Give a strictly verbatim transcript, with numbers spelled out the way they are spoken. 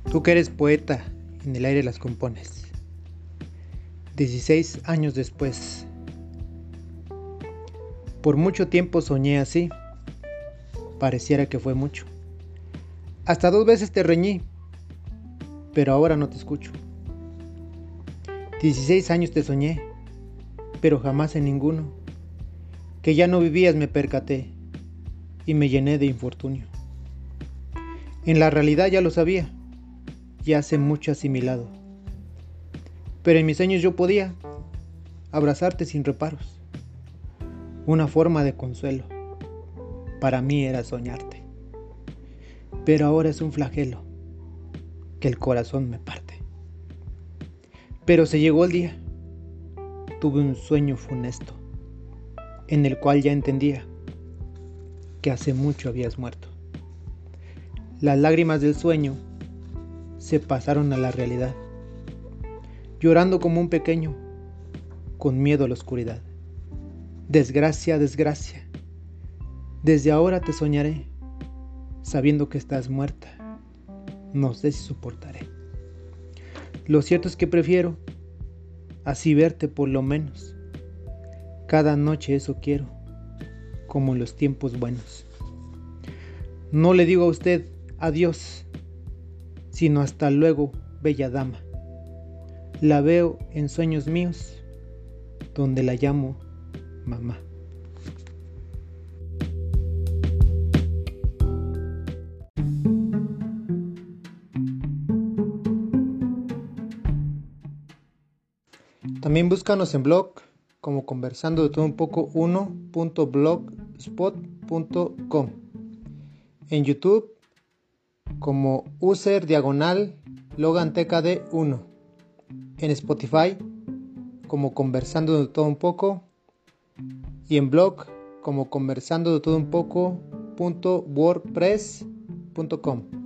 Tú que eres poeta, en el aire las compones. Dieciséis años después. Por mucho tiempo soñé así. Pareciera que fue mucho. Hasta dos veces te reñí, pero ahora no te escucho. Dieciséis años te soñé, pero jamás en ninguno. Que ya no vivías me percaté y me llené de infortunio. En la realidad ya lo sabía, ya hace mucho asimilado. Pero en mis sueños yo podía abrazarte sin reparos. Una forma de consuelo, para mí era soñarte. Pero ahora es un flagelo, que el corazón me parte. Pero se llegó el día, tuve un sueño funesto, en el cual ya entendía que hace mucho habías muerto. Las lágrimas del sueño se pasaron a la realidad, llorando como un pequeño, con miedo a la oscuridad. Desgracia, desgracia, desde ahora te soñaré, sabiendo que estás muerta, no sé si soportaré. Lo cierto es que prefiero así verte por lo menos. Cada noche eso quiero, como en los tiempos buenos. No le digo a usted adiós, sino hasta luego, bella dama. La veo en sueños míos, donde la llamo mamá. También búscanos en blog como conversando de todo un poco uno punto blogspot punto com, en YouTube como user diagonal logan t k d uno, en Spotify como conversando de todo un poco y en blog como conversando de todo un poco punto wordpress punto com.